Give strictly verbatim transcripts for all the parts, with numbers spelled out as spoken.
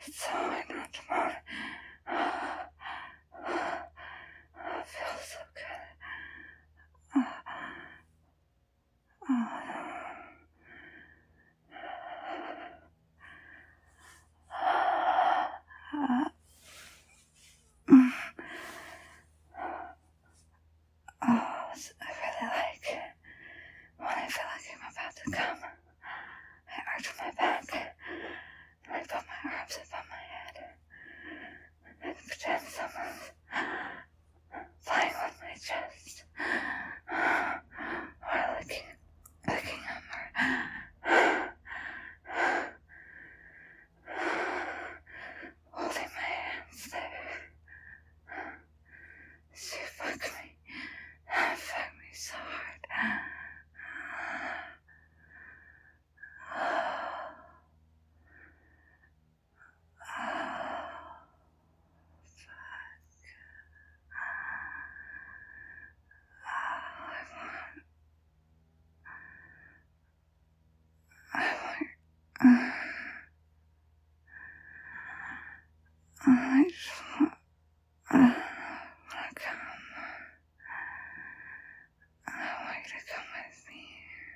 It's so hard not to moan. It feels so good. Oh, I really like when I feel like I'm about to come. I arch my back and I put my arms above my head and pretend someone's playing with my chest or licking, licking on my holding my hands there. So you fuck me. Fuck me so hard. I just want, I want to come. I want you to come with me.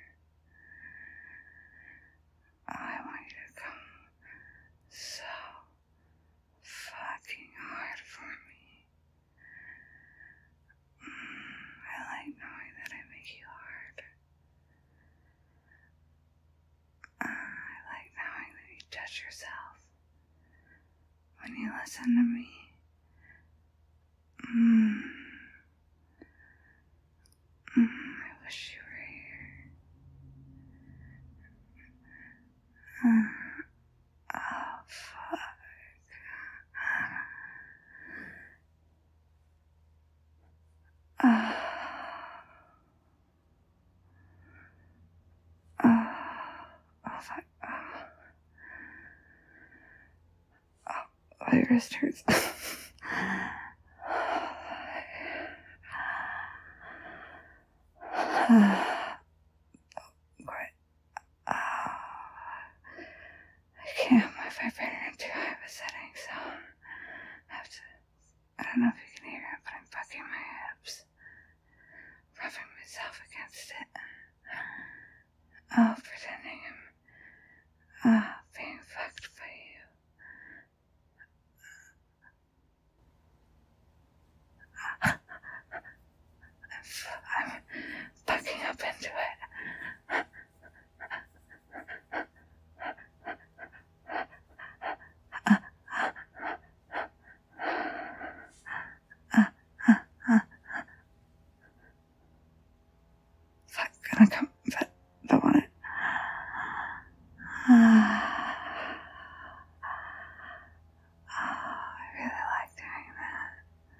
I want you to come so fucking hard for me. I like knowing that I make you hard. I like knowing that you touch yourself when you listen to me. Mm. Mm, I wish you were here. Uh, oh, fuck. Uh, uh, oh, fuck. Oh, oh, my wrist hurts. Quit. Oh, I can't have my vibrator in too high of a setting, so I have to. I don't know if you can hear it, but I'm fucking my hips, rubbing myself against it. Oh, pretending I'm uh, being fucked by you. I'm, f- I'm fucking up into it. Fuck, gonna come, but don't want it. Oh, I really like doing that.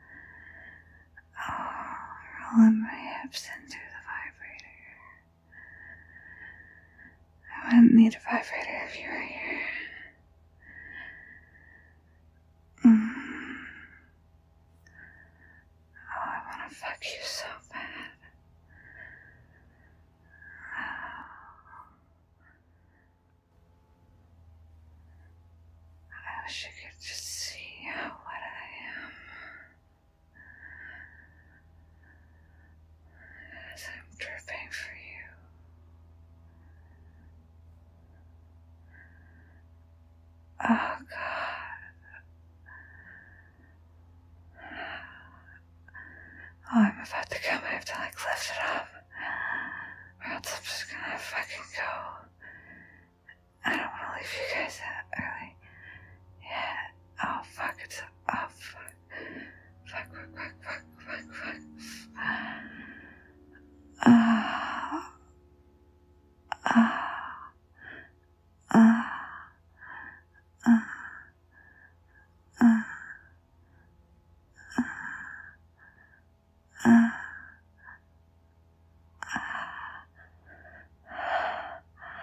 Oh, rolling my hips into the vibrator. I wouldn't need a vibrator if you were here. Mm. Oh, I want to fuck you so bad. I wish you could just see how wet I am as I'm dripping for you. Oh, God. Oh, I'm about to come. I have to, like, lift it up. Or else I'm just gonna fucking go. I don't want to leave you guys that early. Yeah. Oh, fuck. It's. Oh, fuck. Fuck, fuck, fuck, fuck, fuck, fuck. Ah. Ah. Ah. Ah. Ah. Ah.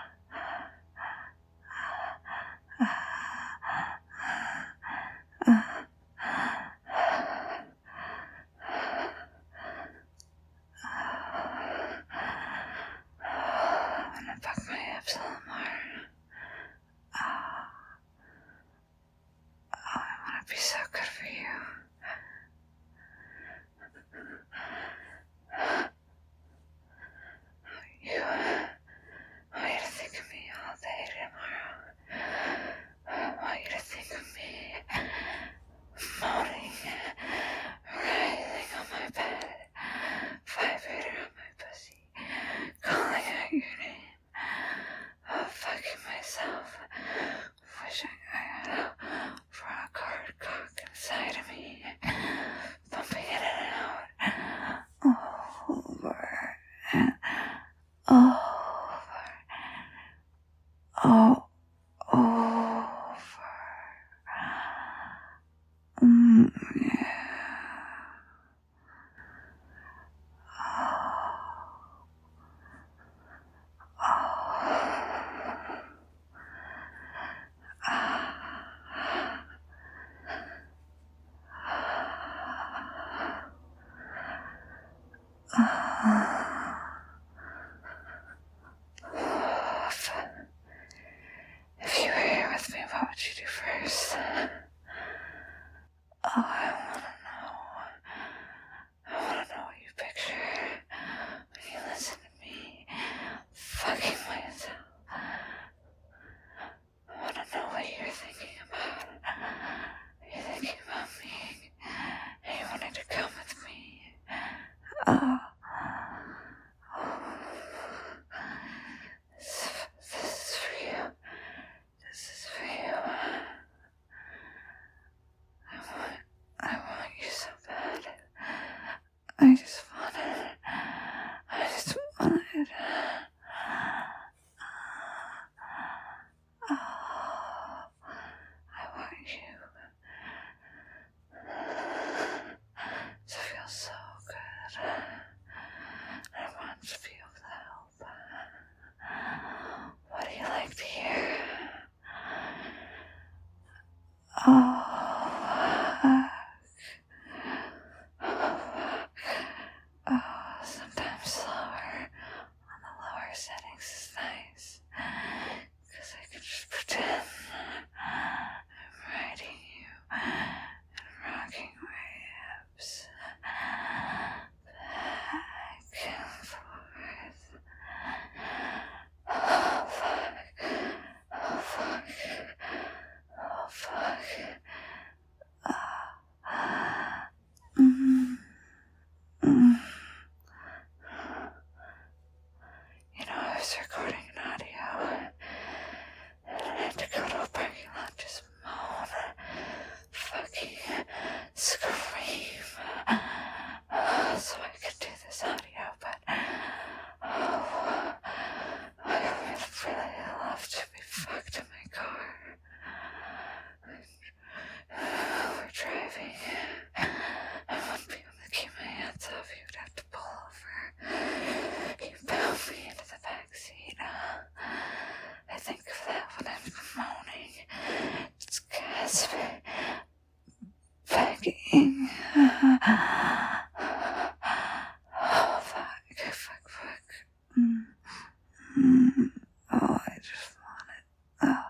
If, if you were here with me, what would you do first? Oh, I wanna know. I wanna know what you picture when you listen to me fucking myself. I wanna know what you're thinking about. You're thinking about me, and you wanted to come with me. Oh. This, this is for you. This is for you. I want, I want you so bad. I just want it. I just want it. Oh, I want you to feel so good. I want to be able to help. What do you like to hear? Oh, oh, sometimes slower on the lower settings is nice, because I can just pretend I'm riding you and rocking my hips back and forth. Oh, fuck. Oh, fuck. Oh, fuck. Oh. Mm. Mm. You know, I was recording an audio, and I had to go to a parking lot, just moan, fucking scream, so I could do this audio, but, oh, I would really love to be fucked in my car. We're driving. I wouldn't be able to keep my hands off you. You'd have to pull over. You bound me into the back seat. I think of that when I'm moaning. It's gasping. Begging. Oh, fuck. Fuck, fuck. Mm. Mm. Oh, I just want it. Oh.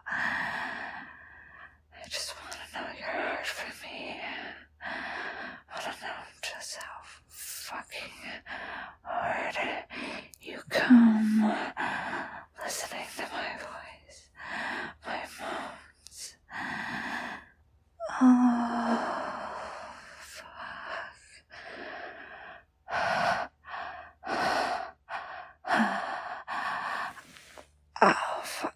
I just want to know your heart for me. I want to know just how fucking hard you come listening to my voice, my moans. Oh, fuck. Oh, fuck.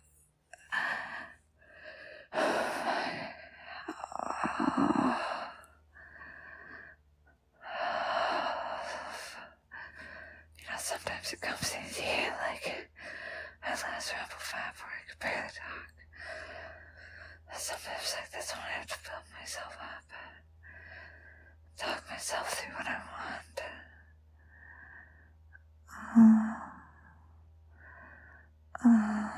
You know, sometimes it comes easy, like my last Ramble Fab where I could barely talk. Sometimes like this when I have to build myself up, talk myself through what I want. Oh. Oh.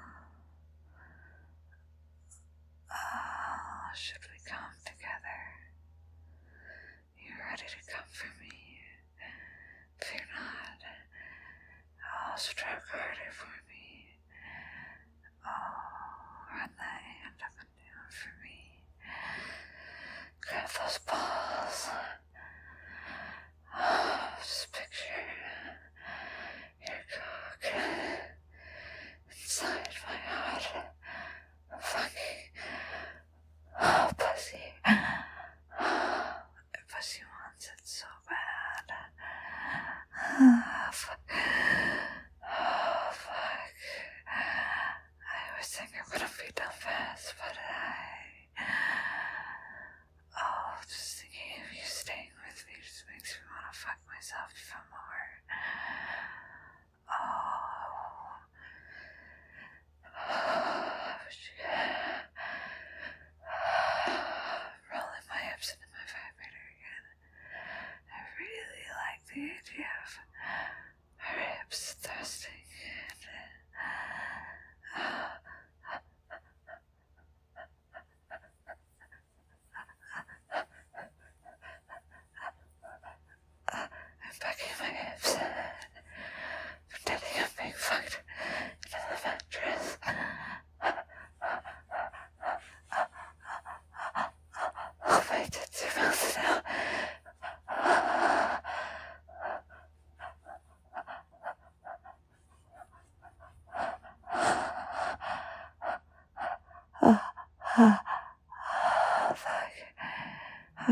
Oh, should we come together? You ready to come for me? If you're not, I'll also try harder for me. Oh, run that hand up and down for me. Grab those balls. Oh, just picture your cock inside my heart. Fucking, oh, pussy. Oh, pussy wants it so bad. Oh, fuck. Oh, fuck.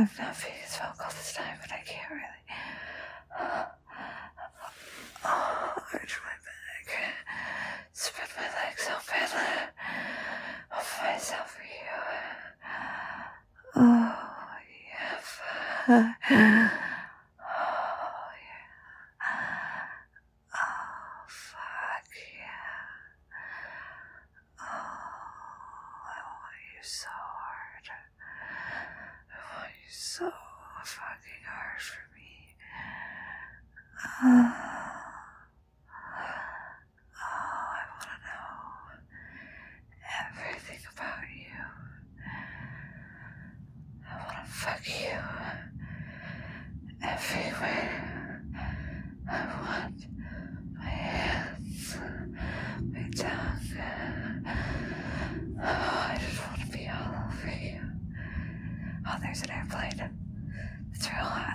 I'm not being as vocal this time, but I can't really. Oh, arch my back. Spread my legs open. Open myself for you. Oh, yeah. Oh, yeah. Oh, fuck yeah. Oh, I want you so hard. I want you so fucking hard for me. Oh, I want to know everything about you. I want to fuck you everywhere. I want my hands, my tongue. Oh, I just want to be all over you. Oh, there's an airplane. It's real hot.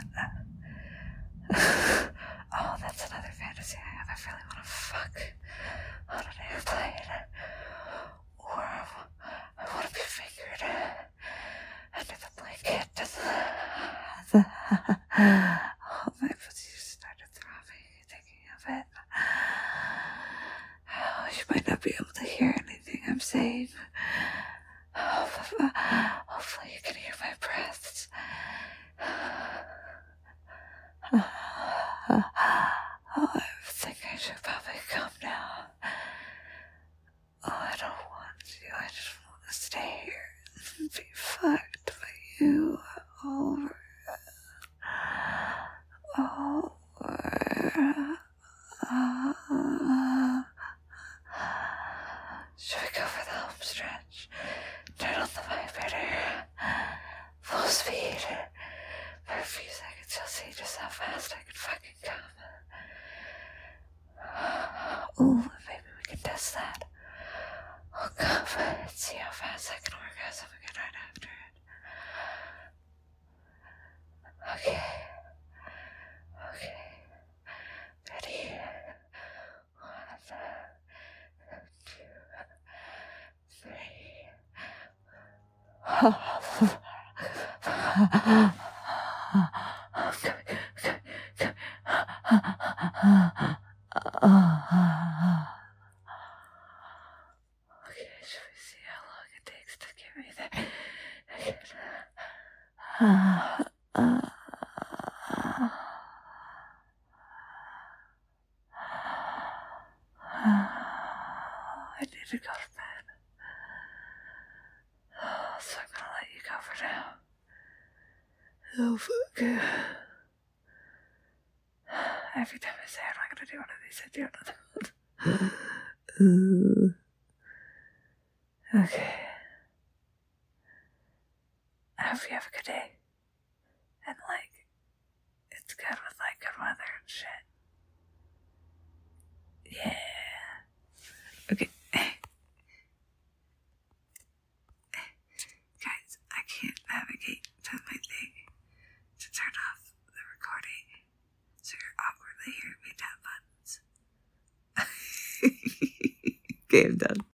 Oh, that's another fantasy I have. I really want to fuck on an airplane. Or I want to be fingered under the blanket. Oh, my pussy just started throbbing thinking of it. Oh, you might not be able to hear anything I'm saying. Oh, but, uh, hopefully you can hear my breaths. Oh, I think I should probably come now. Oh, I don't want you. I just want to stay here and be fucked by you over, over. Uh, should we go for the home stretch? Turn on the vibrator. Full speed. For a few seconds, you'll see just how fast I can fucking come. Ooh, maybe we can test that. I'll come and see how fast I can orgasm again right after it. Okay. Okay. Ready? One, two, three. Okay, okay, okay. Okay, should we see how long it takes to get me there? I need to go to bed. So I'm gonna let you go for now. Oh, fuck. Every time I say I'm not gonna do one of these, I do another one. Okay. I hope you have a good day. And, like, it's good with, like, good weather and shit. Yeah. Okay. Guys, I can't navigate to my thing to turn off the recording, so you're awkwardly hearing me tap buttons. Okay, I'm done.